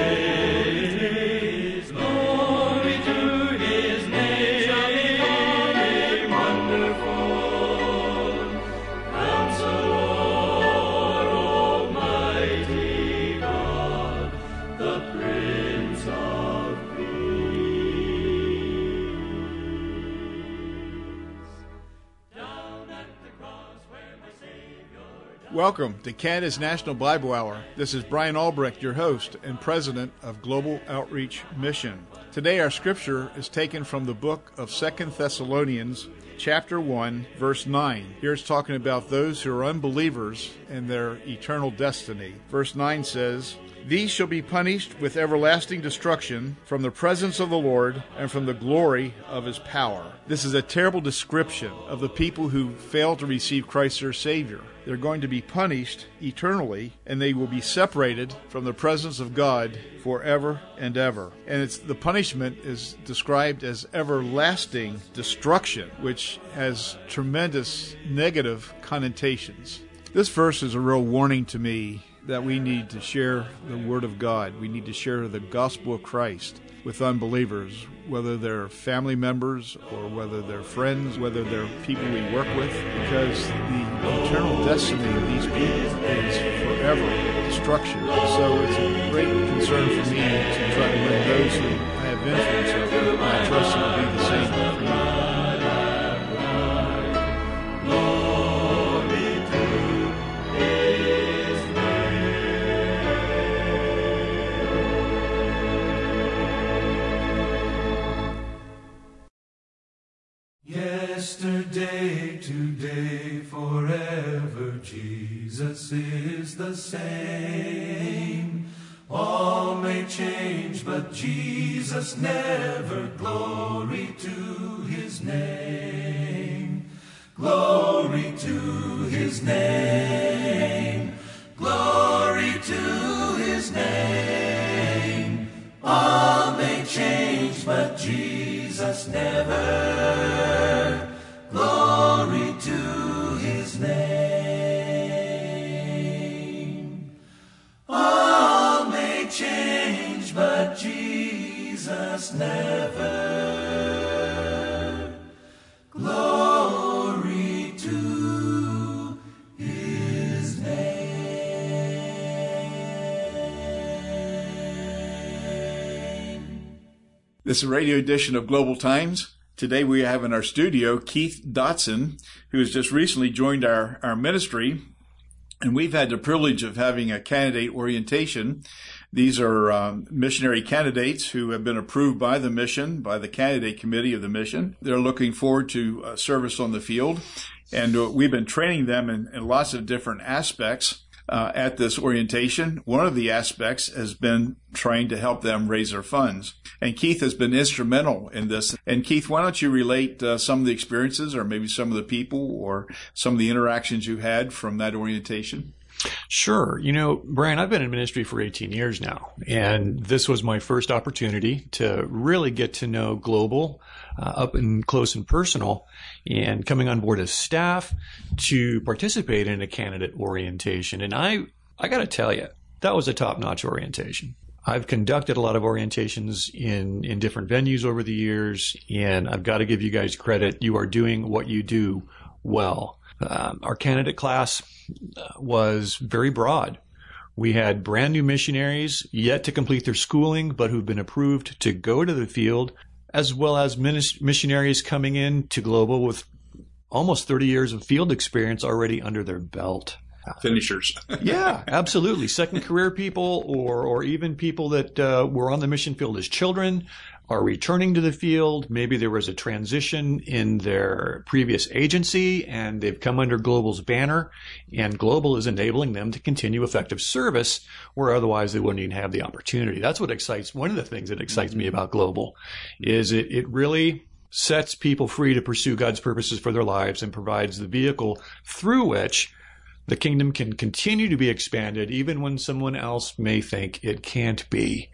Welcome to Canada's National Bible Hour. This is Brian Albrecht, your host and president of Global Outreach Mission. Today our scripture is taken from the book of 2 Thessalonians, chapter 1, verse 9. Here it's talking about those who are unbelievers and their eternal destiny. Verse 9 says, "These shall be punished with everlasting destruction from the presence of the Lord and from the glory of his power." This is a terrible description of the people who fail to receive Christ their Savior. They're going to be punished eternally, and they will be separated from the presence of God forever and ever. And the punishment is described as everlasting destruction, which has tremendous negative connotations. This verse is a real warning to me that we need to share the Word of God. We need to share the gospel of Christ with unbelievers, whether they're family members or whether they're friends, whether they're people we work with, because the eternal destiny of these people is forever destruction. So it's a great concern for me to try to win those who I have influence over, and I trust it will be the same for you. Yesterday, today, forever, Jesus is the same. All may change, but Jesus never. Glory to his name. Glory to his name. Glory to his name. All may change, but Jesus never. Glory to his name. All may change, but Jesus never. Glory to his name. This is a radio edition of Global Times. Today we have in our studio Keith Dotson, who has just recently joined our ministry, and we've had the privilege of having a candidate orientation. These are missionary candidates who have been approved by the mission, by the candidate committee of the mission. They're looking forward to service on the field, and we've been training them in lots of different aspects. At this orientation, one of the aspects has been trying to help them raise their funds. And Keith has been instrumental in this. And Keith, why don't you relate some of the experiences or maybe some of the people or some of the interactions you had from that orientation? Sure. You know, Brian, I've been in ministry for 18 years now, and this was my first opportunity to really get to know Global up and close and personal, and coming on board as staff to participate in a candidate orientation. And I got to tell you, that was a top-notch orientation. I've conducted a lot of orientations in different venues over the years, and I've got to give you guys credit. You are doing what you do well. Our candidate class was very broad. We had brand new missionaries yet to complete their schooling, but who've been approved to go to the field, as well as missionaries coming in to Global with almost 30 years of field experience already under their belt. Finishers. Yeah, absolutely. Second career people or even people that were on the mission field as children are returning to the field. Maybe there was a transition in their previous agency and they've come under Global's banner, and Global is enabling them to continue effective service where otherwise they wouldn't even have the opportunity. That's what excites, one of the things that excites me about Global is it really sets people free to pursue God's purposes for their lives and provides the vehicle through which the kingdom can continue to be expanded even when someone else may think it can't be.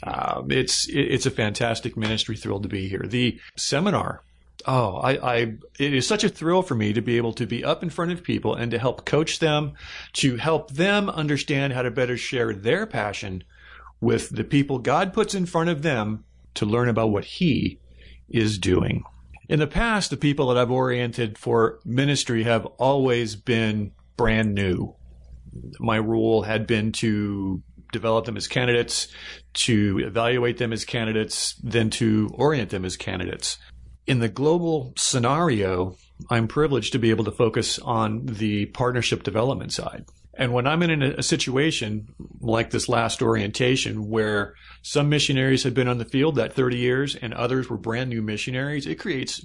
It's a fantastic ministry. Thrilled to be here. The seminar, it is such a thrill for me to be able to be up in front of people and to help coach them, to help them understand how to better share their passion with the people God puts in front of them to learn about what He is doing. In the past, the people that I've oriented for ministry have always been brand new. My role had been to develop them as candidates, to evaluate them as candidates, then to orient them as candidates. In the global scenario, I'm privileged to be able to focus on the partnership development side. And when I'm in a situation like this last orientation where some missionaries had been on the field that 30 years and others were brand new missionaries, it creates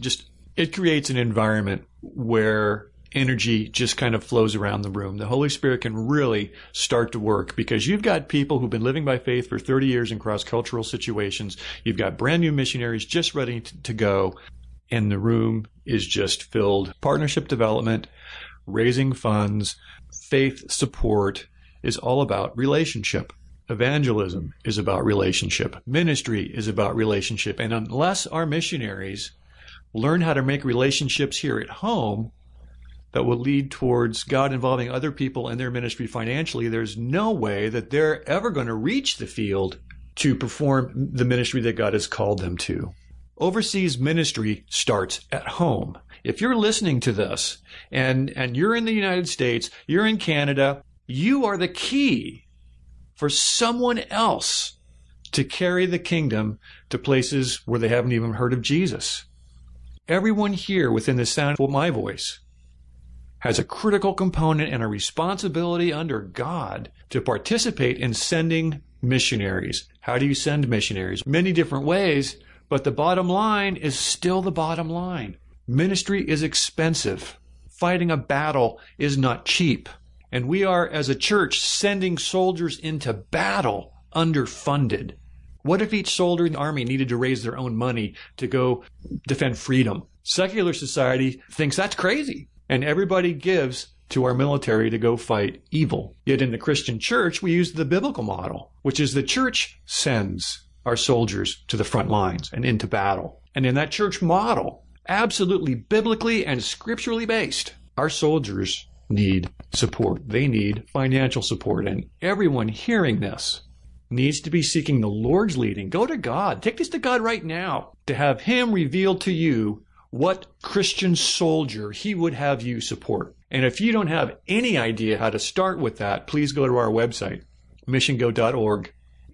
an environment where energy just kind of flows around the room. The Holy Spirit can really start to work because you've got people who've been living by faith for 30 years in cross-cultural situations. You've got brand new missionaries just ready to go, and the room is just filled. Partnership development, raising funds, faith support is all about relationship. Evangelism is about relationship. Ministry is about relationship. And unless our missionaries learn how to make relationships here at home that will lead towards God involving other people in their ministry financially, there's no way that they're ever going to reach the field to perform the ministry that God has called them to. Overseas ministry starts at home. If you're listening to this and you're in the United States, you're in Canada, you are the key for someone else to carry the kingdom to places where they haven't even heard of Jesus. Everyone here within the sound of my voice has a critical component and a responsibility under God to participate in sending missionaries. How do you send missionaries? Many different ways, but the bottom line is still the bottom line. Ministry is expensive. Fighting a battle is not cheap. And we are, as a church, sending soldiers into battle underfunded. What if each soldier in the army needed to raise their own money to go defend freedom? Secular society thinks that's crazy. And everybody gives to our military to go fight evil. Yet in the Christian church, we use the biblical model, which is the church sends our soldiers to the front lines and into battle. And in that church model, absolutely biblically and scripturally based, our soldiers need support. They need financial support. And everyone hearing this needs to be seeking the Lord's leading. Go to God. Take this to God right now to have Him reveal to you what Christian soldier He would have you support. And if you don't have any idea how to start with that, please go to our website, missiongo.org,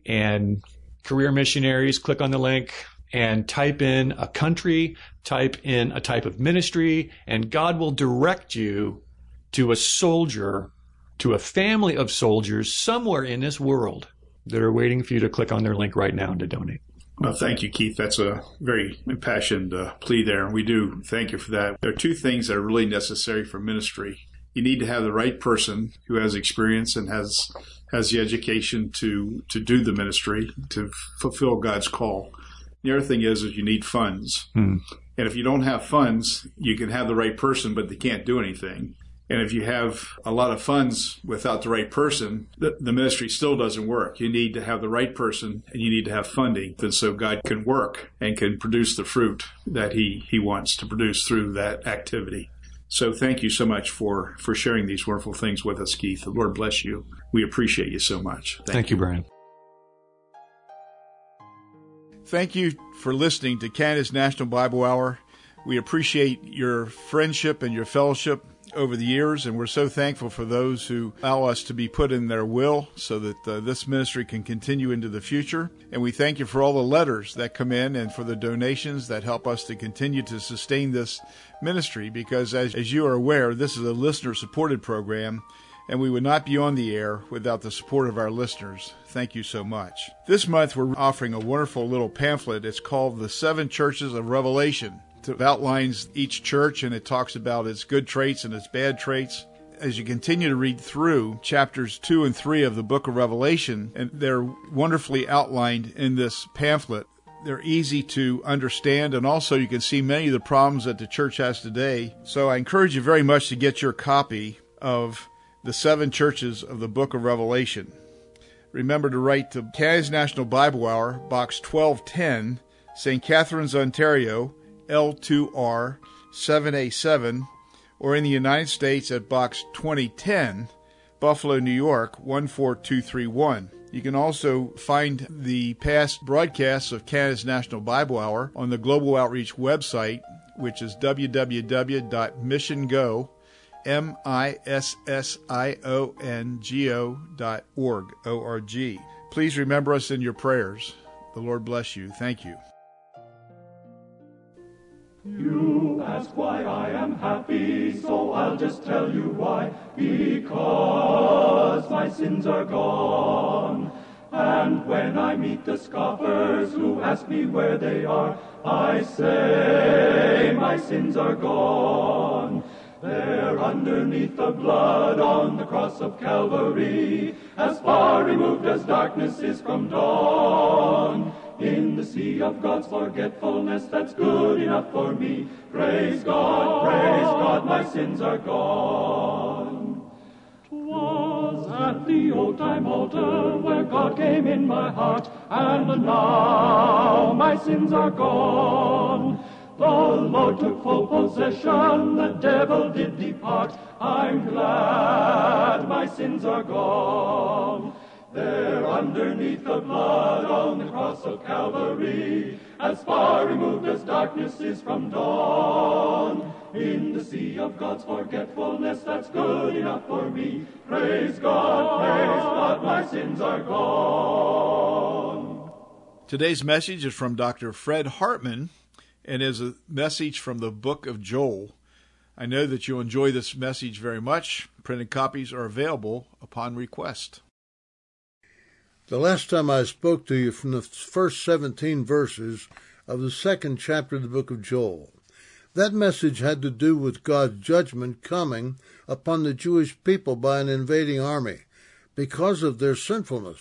and career missionaries, click on the link and type in a country, type in a type of ministry, and God will direct you to a soldier, to a family of soldiers somewhere in this world that are waiting for you to click on their link right now and to donate. Well, thank you, Keith. That's a very impassioned plea there, and we do thank you for that. There are two things that are really necessary for ministry. You need to have the right person who has experience and has the education to do the ministry, to fulfill God's call. The other thing is you need funds. And if you don't have funds, you can have the right person, but they can't do anything. And if you have a lot of funds without the right person, the ministry still doesn't work. You need to have the right person and you need to have funding, and so God can work and can produce the fruit that He wants to produce through that activity. So thank you so much for sharing these wonderful things with us, Keith. The Lord bless you. We appreciate you so much. Thank you, Brian. Thank you for listening to Canada's National Bible Hour. We appreciate your friendship and your fellowship over the years, and we're so thankful for those who allow us to be put in their will so that this ministry can continue into the future. And we thank you for all the letters that come in and for the donations that help us to continue to sustain this ministry, because as you are aware, this is a listener-supported program, and we would not be on the air without the support of our listeners. Thank you so much. This month, we're offering a wonderful little pamphlet. It's called The Seven Churches of Revelation. It outlines each church, and it talks about its good traits and its bad traits. As you continue to read through chapters 2 and 3 of the book of Revelation, and they're wonderfully outlined in this pamphlet, they're easy to understand, and also you can see many of the problems that the church has today. So I encourage you very much to get your copy of The Seven Churches of the Book of Revelation. Remember to write to Canada's National Bible Hour, Box 1210, St. Catharines, Ontario, L2R 7A7, or in the United States at Box 2010, Buffalo, New York 14231. You can also find the past broadcasts of Canada's National Bible Hour on the Global Outreach website, which is www.missiongo, missiongo.org, O-R-G. Please remember us in your prayers. The Lord bless you. Thank you. You ask why I am happy, so I'll just tell you why. Because my sins are gone. And when I meet the scoffers who ask me where they are, I say my sins are gone. They're underneath the blood on the cross of Calvary, as far removed as darkness is from dawn. In the sea of God's forgetfulness, that's good enough for me. Praise God, my sins are gone. 'Twas at the old-time altar where God came in my heart, and now my sins are gone. The Lord took full possession, the devil did depart. I'm glad my sins are gone. They're underneath the blood on the cross of Calvary, as far removed as darkness is from dawn. In the sea of God's forgetfulness, that's good enough for me. Praise God, my sins are gone. Today's message is from Dr. Fred Hartman and is a message from the book of Joel. I know that you'll enjoy this message very much. Printed copies are available upon request. The last time I spoke to you from the first 17 verses of the second chapter of the book of Joel. That message had to do with God's judgment coming upon the Jewish people by an invading army because of their sinfulness.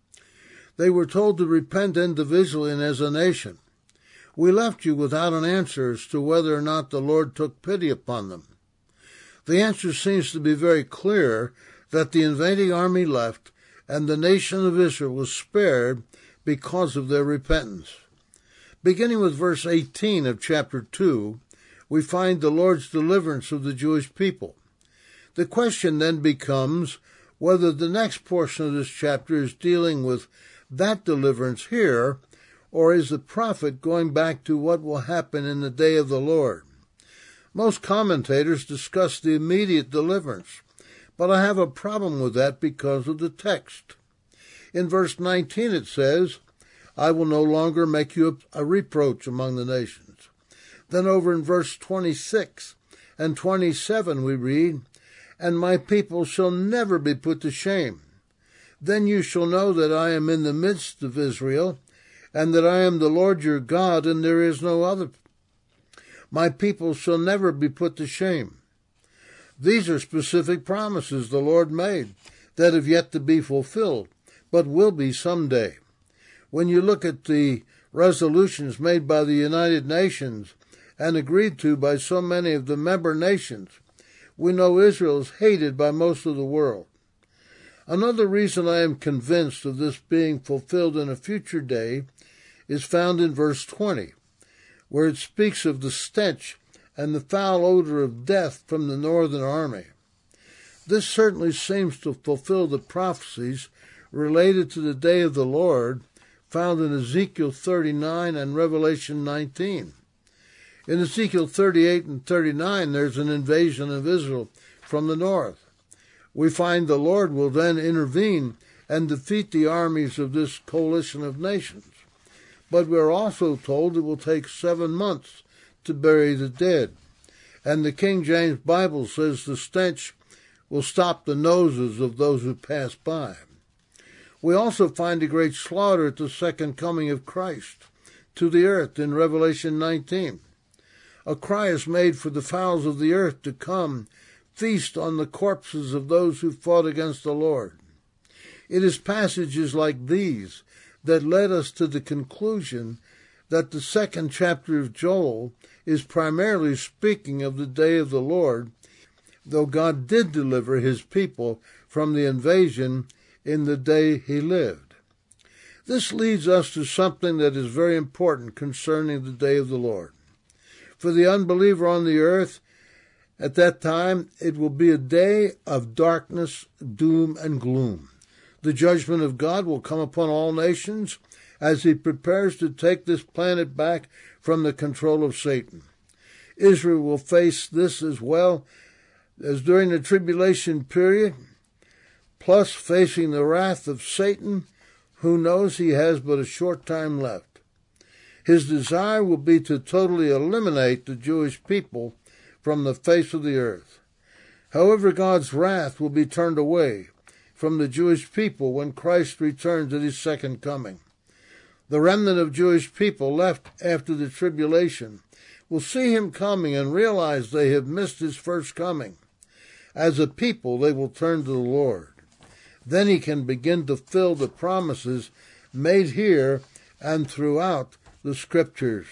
They were told to repent individually and as a nation. We left you without an answer as to whether or not the Lord took pity upon them. The answer seems to be very clear, that the invading army left and the nation of Israel was spared because of their repentance. Beginning with verse 18 of chapter 2, we find the Lord's deliverance of the Jewish people. The question then becomes whether the next portion of this chapter is dealing with that deliverance here, or is the prophet going back to what will happen in the day of the Lord? Most commentators discuss the immediate deliverance, but I have a problem with that because of the text. In verse 19 it says, I will no longer make you a reproach among the nations. Then over in verse 26 and 27 we read, And my people shall never be put to shame. Then you shall know that I am in the midst of Israel, and that I am the Lord your God, and there is no other. My people shall never be put to shame. These are specific promises the Lord made that have yet to be fulfilled, but will be someday. When you look at the resolutions made by the United Nations and agreed to by so many of the member nations, we know Israel is hated by most of the world. Another reason I am convinced of this being fulfilled in a future day is found in verse 20, where it speaks of the stench and the foul odor of death from the northern army. This certainly seems to fulfill the prophecies related to the day of the Lord found in Ezekiel 39 and Revelation 19. In Ezekiel 38 and 39, there's an invasion of Israel from the north. We find the Lord will then intervene and defeat the armies of this coalition of nations. But we're also told it will take 7 months to bury the dead. And the King James Bible says the stench will stop the noses of those who pass by. We also find a great slaughter at the second coming of Christ to the earth in Revelation 19. A cry is made for the fowls of the earth to come, feast on the corpses of those who fought against the Lord. It is passages like these that led us to the conclusion that the second chapter of Joel is primarily speaking of the day of the Lord, though God did deliver his people from the invasion in the day he lived. This leads us to something that is very important concerning the day of the Lord. For the unbeliever on the earth, at that time, it will be a day of darkness, doom, and gloom. The judgment of God will come upon all nations as he prepares to take this planet back from the control of Satan. Israel will face this as well as during the tribulation period, plus facing the wrath of Satan, who knows he has but a short time left. His desire will be to totally eliminate the Jewish people from the face of the earth. However, God's wrath will be turned away from the Jewish people when Christ returns at his second coming. The remnant of Jewish people left after the tribulation will see him coming and realize they have missed his first coming. As a people, they will turn to the Lord. Then he can begin to fill the promises made here and throughout the Scriptures.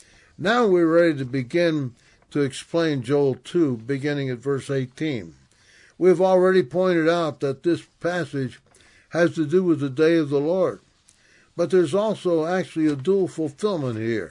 Now we're ready to begin to explain Joel 2, beginning at verse 18. We've already pointed out that this passage has to do with the day of the Lord, but there's also actually a dual fulfillment here.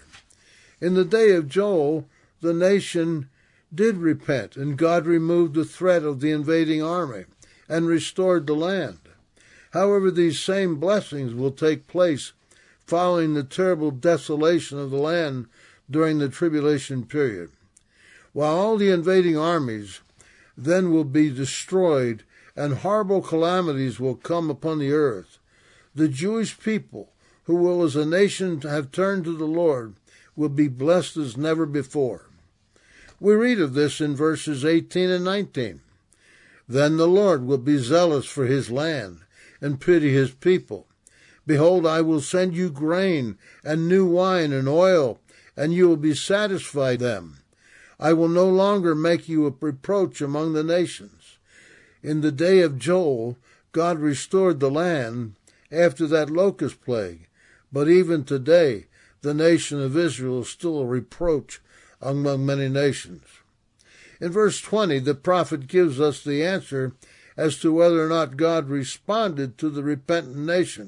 In the day of Joel, the nation did repent, and God removed the threat of the invading army and restored the land. However, these same blessings will take place following the terrible desolation of the land during the tribulation period. While all the invading armies then will be destroyed and horrible calamities will come upon the earth, the Jewish people, who will as a nation have turned to the Lord, will be blessed as never before. We read of this in verses 18 and 19. Then the Lord will be zealous for his land and pity his people. Behold, I will send you grain and new wine and oil, and you will be satisfied them. I will no longer make you a reproach among the nations. In the day of Joel, God restored the land after that locust plague, but even today, the nation of Israel is still a reproach among many nations. In verse 20, the prophet gives us the answer as to whether or not God responded to the repentant nation.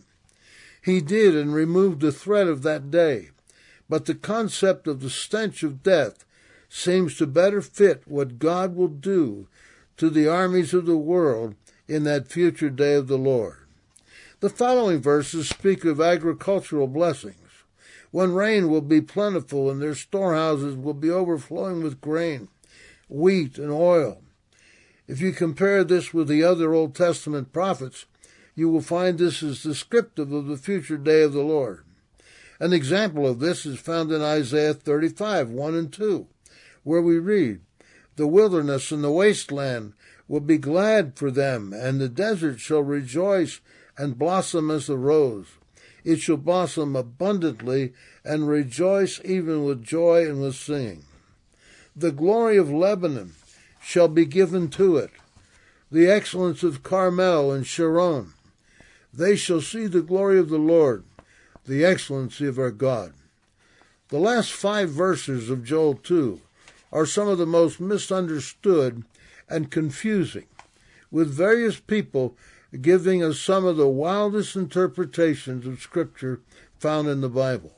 He did, and removed the threat of that day, but the concept of the stench of death seems to better fit what God will do to the armies of the world in that future day of the Lord. The following verses speak of agricultural blessings, when rain will be plentiful and their storehouses will be overflowing with grain, wheat, and oil. If you compare this with the other Old Testament prophets, you will find this is descriptive of the future day of the Lord. An example of this is found in Isaiah 35, 1 and 2, where we read, "The wilderness and the wasteland will be glad for them, and the desert shall rejoice and blossom as the rose. It shall blossom abundantly and rejoice even with joy and with singing. The glory of Lebanon shall be given to it, the excellence of Carmel and Sharon. They shall see the glory of the Lord, the excellency of our God." The last 5 verses of Joel 2 are some of the most misunderstood and confusing, with various people giving us some of the wildest interpretations of Scripture found in the Bible.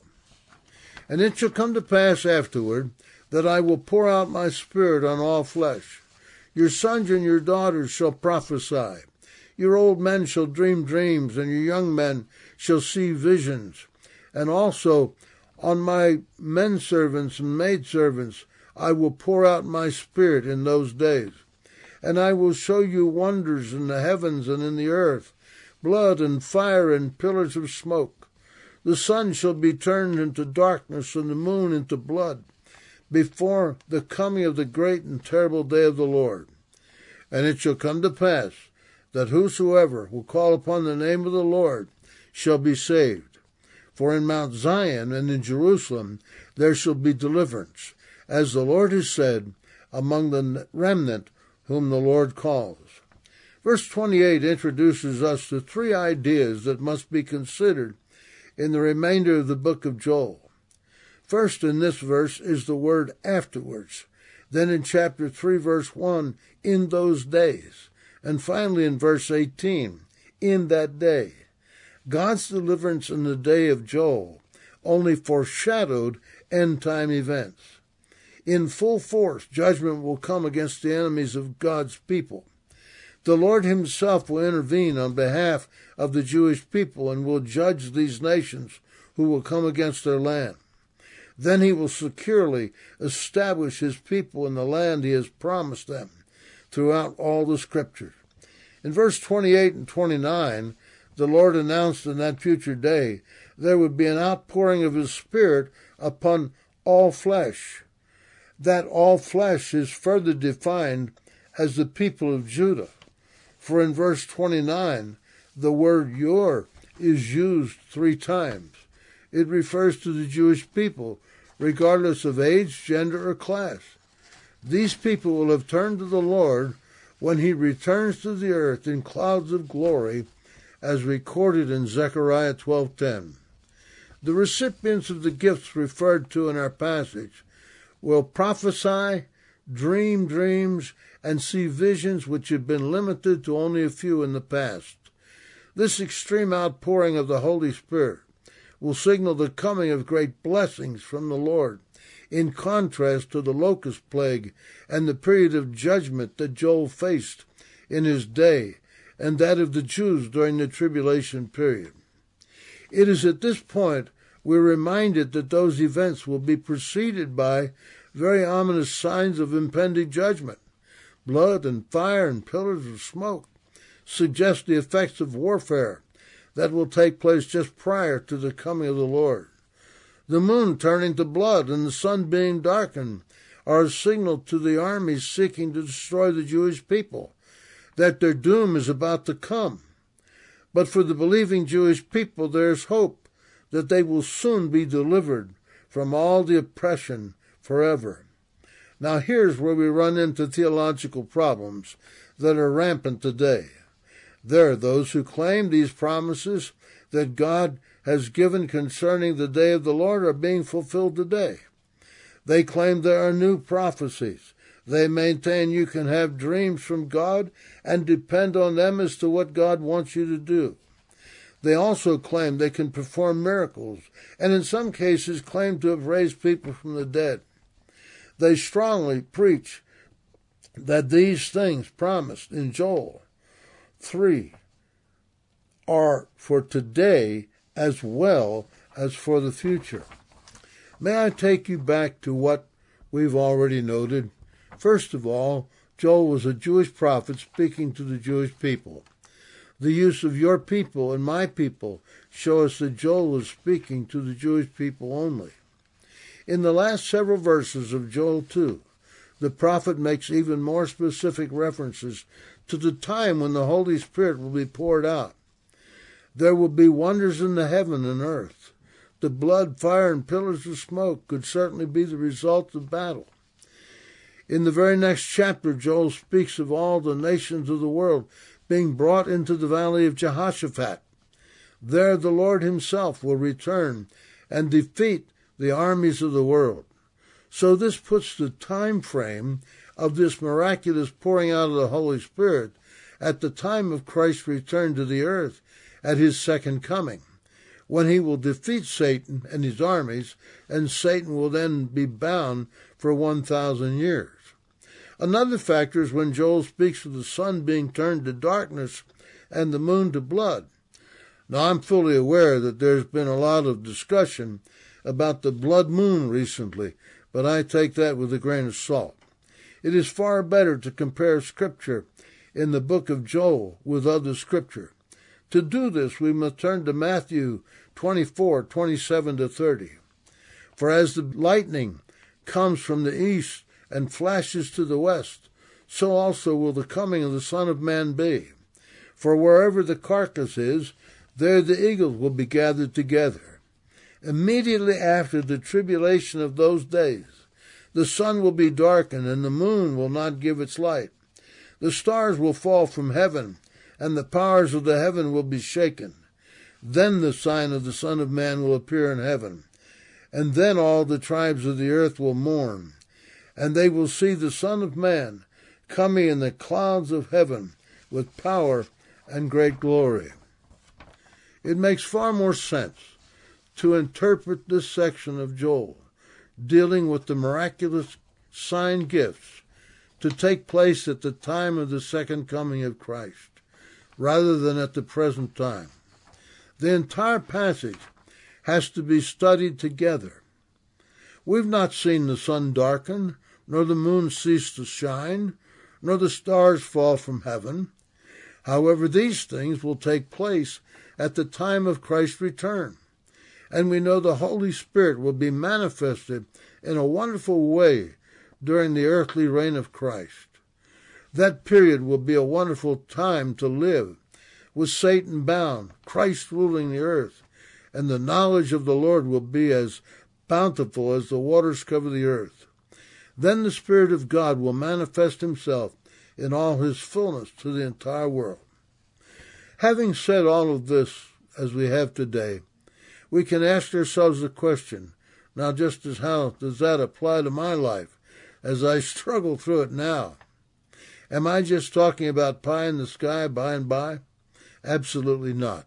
"And it shall come to pass afterward that I will pour out my Spirit on all flesh. Your sons and your daughters shall prophesy. Your old men shall dream dreams, and your young men shall see visions. And also on my menservants and maidservants I will pour out my Spirit in those days. And I will show you wonders in the heavens and in the earth, blood and fire and pillars of smoke. The sun shall be turned into darkness and the moon into blood, before the coming of the great and terrible day of the Lord. And it shall come to pass that whosoever will call upon the name of the Lord shall be saved. For in Mount Zion and in Jerusalem there shall be deliverance, as the Lord has said, among the remnant whom the Lord calls." Verse 28 introduces us to 3 ideas that must be considered in the remainder of the book of Joel. First in this verse is the word afterwards. Then in chapter 3, verse 1, in those days. And finally in verse 18, in that day. God's deliverance in the day of Joel only foreshadowed end-time events. In full force, judgment will come against the enemies of God's people. The Lord himself will intervene on behalf of the Jewish people and will judge these nations who will come against their land. Then he will securely establish his people in the land he has promised them throughout all the Scriptures. In verse 28 and 29, the Lord announced in that future day there would be an outpouring of his Spirit upon all flesh. That all flesh is further defined as the people of Judah. For in verse 29, the word yor is used 3 times. It refers to the Jewish people, regardless of age, gender, or class. These people will have turned to the Lord when he returns to the earth in clouds of glory, as recorded in Zechariah 12:10. The recipients of the gifts referred to in our passage will prophesy, dream dreams, and see visions which have been limited to only a few in the past. This extreme outpouring of the Holy Spirit will signal the coming of great blessings from the Lord, in contrast to the locust plague and the period of judgment that Joel faced in his day and that of the Jews during the tribulation period. It is at this point we're reminded that those events will be preceded by very ominous signs of impending judgment. Blood and fire and pillars of smoke suggest the effects of warfare that will take place just prior to the coming of the Lord. The moon turning to blood and the sun being darkened are a signal to the armies seeking to destroy the Jewish people that their doom is about to come. But for the believing Jewish people, there is hope that they will soon be delivered from all the oppression forever. Now here's where we run into theological problems that are rampant today. There are those who claim these promises that God has given concerning the day of the Lord are being fulfilled today. They claim there are new prophecies. They maintain you can have dreams from God and depend on them as to what God wants you to do. They also claim they can perform miracles, and in some cases claim to have raised people from the dead. They strongly preach that these things promised in Joel 3 are for today as well as for the future. May I take you back to what we've already noted? First of all, Joel was a Jewish prophet speaking to the Jewish people. The use of your people and my people show us that Joel was speaking to the Jewish people only. In the last several verses of Joel 2, the prophet makes even more specific references to the time when the Holy Spirit will be poured out. There will be wonders in the heaven and earth. The blood, fire, and pillars of smoke could certainly be the result of battle. In the very next chapter, Joel speaks of all the nations of the world being brought into the valley of Jehoshaphat. There the Lord himself will return and defeat the armies of the world. So this puts the time frame of this miraculous pouring out of the Holy Spirit at the time of Christ's return to the earth at his second coming, when he will defeat Satan and his armies, and Satan will then be bound for 1,000 years. Another factor is when Joel speaks of the sun being turned to darkness and the moon to blood. Now, I'm fully aware that there's been a lot of discussion about the blood moon recently, but I take that with a grain of salt. It is far better to compare Scripture in the book of Joel with other Scripture. To do this, we must turn to Matthew 24:27-30. For as the lightning comes from the east and flashes to the west, so also will the coming of the Son of Man be. For wherever the carcass is, there the eagles will be gathered together. Immediately after the tribulation of those days, the sun will be darkened, and the moon will not give its light. The stars will fall from heaven, and the powers of the heaven will be shaken. Then the sign of the Son of Man will appear in heaven, and then all the tribes of the earth will mourn, and they will see the Son of Man coming in the clouds of heaven with power and great glory. It makes far more sense to interpret this section of Joel, dealing with the miraculous sign gifts, to take place at the time of the second coming of Christ, rather than at the present time. The entire passage has to be studied together. We've not seen the sun darken, nor the moon cease to shine, nor the stars fall from heaven. However, these things will take place at the time of Christ's return. And we know the Holy Spirit will be manifested in a wonderful way during the earthly reign of Christ. That period will be a wonderful time to live, with Satan bound, Christ ruling the earth, and the knowledge of the Lord will be as bountiful as the waters cover the earth. Then the Spirit of God will manifest himself in all his fullness to the entire world. Having said all of this as we have today, we can ask ourselves the question, now just as how does that apply to my life as I struggle through it now? Am I just talking about pie in the sky by and by? Absolutely not.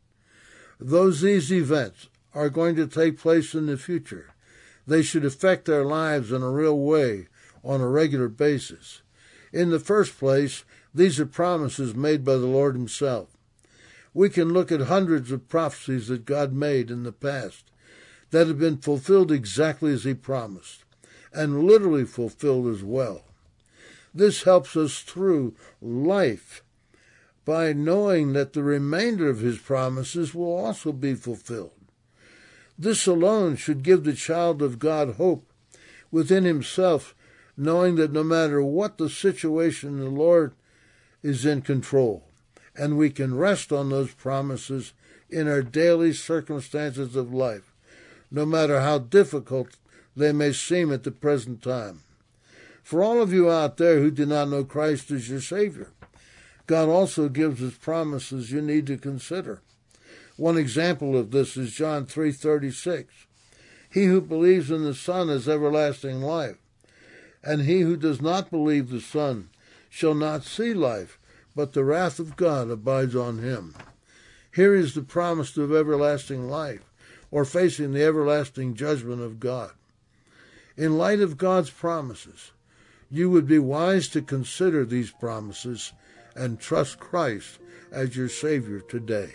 These events are going to take place in the future. They should affect our lives in a real way on a regular basis. In the first place, these are promises made by the Lord himself. We can look at hundreds of prophecies that God made in the past that have been fulfilled exactly as he promised, and literally fulfilled as well. This helps us through life by knowing that the remainder of his promises will also be fulfilled. This alone should give the child of God hope within himself, knowing that no matter what the situation, the Lord is in control, and we can rest on those promises in our daily circumstances of life, no matter how difficult they may seem at the present time. For all of you out there who do not know Christ as your Savior, God also gives us promises you need to consider. One example of this is John 3:36. He who believes in the Son has everlasting life, and he who does not believe the Son shall not see life, but the wrath of God abides on him. Here is the promise of everlasting life, or facing the everlasting judgment of God. In light of God's promises, you would be wise to consider these promises and trust Christ as your Savior today.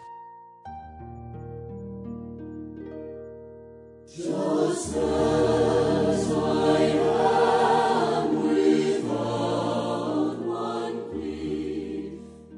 Just as I am without one plea,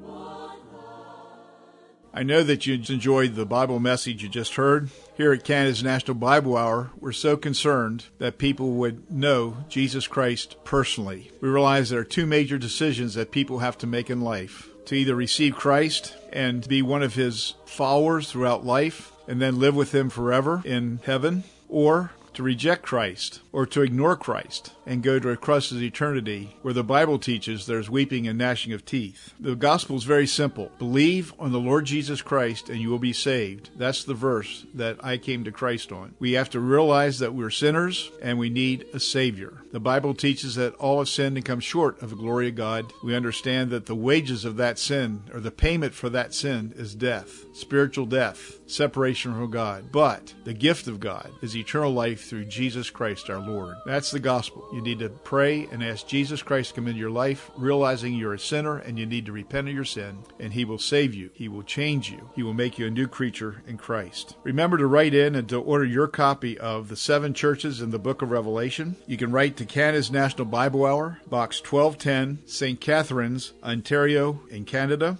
I know that you enjoyed the Bible message you just heard. Here at Canada's National Bible Hour, we're so concerned that people would know Jesus Christ personally. We realize there are two major decisions that people have to make in life: to either receive Christ and be one of his followers throughout life and then live with him forever in heaven, or to reject Christ, or to ignore Christ and go to a crusted eternity where the Bible teaches there's weeping and gnashing of teeth. The gospel is very simple. Believe on the Lord Jesus Christ and you will be saved. That's the verse that I came to Christ on. We have to realize that we're sinners and we need a Savior. The Bible teaches that all have sinned and come short of the glory of God. We understand that the wages of that sin, or the payment for that sin, is death, spiritual death, separation from God. But the gift of God is eternal life through Jesus Christ our Lord. That's the gospel. You need to pray and ask Jesus Christ to come into your life, realizing you're a sinner and you need to repent of your sin, and he will save you. He will change you. He will make you a new creature in Christ. Remember to write in and to order your copy of the 7 churches in the book of Revelation. You can write to Canada's National Bible Hour, Box 1210, St. Catharines, Ontario, in Canada,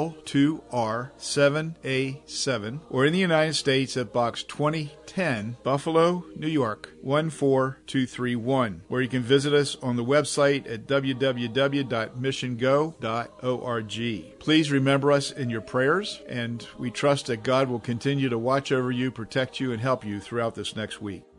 L2R7A7, or in the United States at Box 2010, Buffalo, New York, 14231, where you can visit us on the website at www.missiongo.org. Please remember us in your prayers, and we trust that God will continue to watch over you, protect you, and help you throughout this next week.